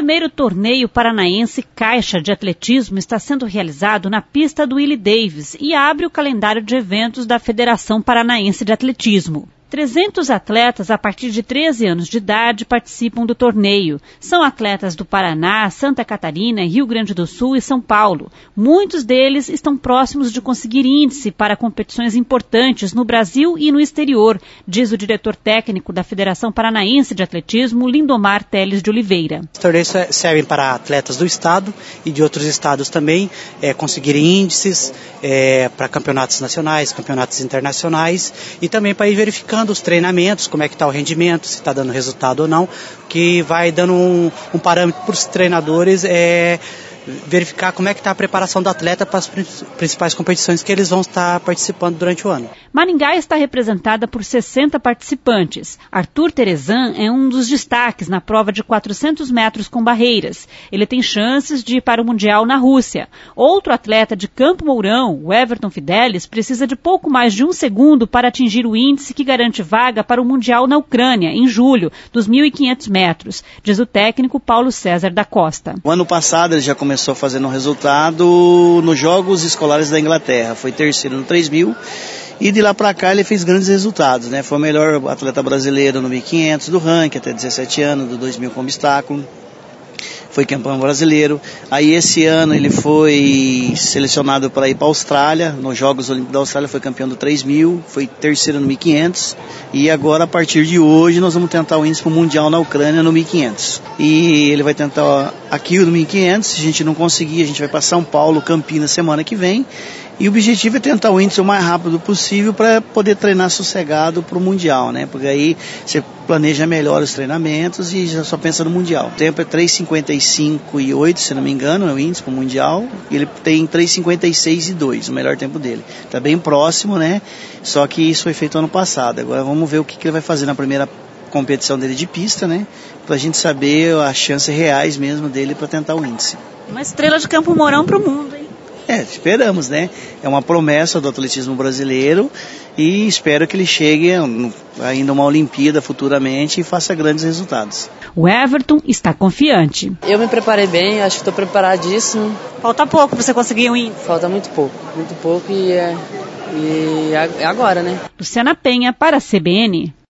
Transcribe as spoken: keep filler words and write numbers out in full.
primeiro torneio paranaense caixa de atletismo está sendo realizado na pista do Willie Davis e abre o calendário de eventos da Federação Paranaense de Atletismo. trezentos atletas a partir de treze anos de idade participam do torneio. São atletas do Paraná, Santa Catarina, Rio Grande do Sul e São Paulo. Muitos deles estão próximos de conseguir índice para competições importantes no Brasil e no exterior, diz o diretor técnico da Federação Paranaense de Atletismo, Lindomar Teles de Oliveira. Os torneios servem para atletas do estado e de outros estados também é, conseguirem índices é, para campeonatos nacionais, campeonatos internacionais e também para ir verificando os treinamentos, como é que está o rendimento, se está dando resultado ou não, que vai dando um, um parâmetro para os treinadores é, verificar como é que está a preparação do atleta para as principais competições que eles vão estar participando durante o ano. Maringá está representada por sessenta participantes. Arthur Terezan é um dos destaques na prova de quatrocentos metros com barreiras. Ele tem chances de ir para o Mundial na Rússia. Outro atleta de Campo Mourão, o Everton Fidelis, precisa de pouco mais de um segundo para atingir o índice que garante vaga para o Mundial na Ucrânia, em julho, dos mil e quinhentos metros, diz o técnico Paulo César da Costa. O ano passado ele já começou Começou fazendo um resultado nos Jogos Escolares da Inglaterra. Foi terceiro no três mil e de lá para cá ele fez grandes resultados, né? Foi o melhor atleta brasileiro no mil e quinhentos do ranking, até dezessete anos, do dois mil como obstáculo. Foi campeão brasileiro. Aí esse ano ele foi selecionado para ir para a Austrália, nos Jogos Olímpicos da Austrália foi campeão do três mil, foi terceiro no mil e quinhentos e agora a partir de hoje nós vamos tentar o índice para o Mundial na Ucrânia no mil e quinhentos. E ele vai tentar aqui no mil e quinhentos, se a gente não conseguir a gente vai para São Paulo, Campinas semana que vem. E o objetivo é tentar o índice o mais rápido possível para poder treinar sossegado para o Mundial, né? Porque aí você planeja melhor os treinamentos e já só pensa no Mundial. O tempo é três cinquenta e cinco e oito, se não me engano, é o índice para o Mundial. E ele tem três cinquenta e seis e dois, o melhor tempo dele. Está bem próximo, né? Só que isso foi feito ano passado. Agora vamos ver o que, que ele vai fazer na primeira competição dele de pista, né? Para a gente saber as chances reais mesmo dele para tentar o índice. Uma estrela de Campo Mourão para o mundo, hein? É, esperamos, né? É uma promessa do atletismo brasileiro e espero que ele chegue ainda a uma Olimpíada futuramente e faça grandes resultados. O Everton está confiante. Eu me preparei bem, acho que estou preparadíssimo. Falta pouco para você conseguir o índice? Falta muito pouco, muito pouco e é, e é agora, né? Luciana Penha para a C B N.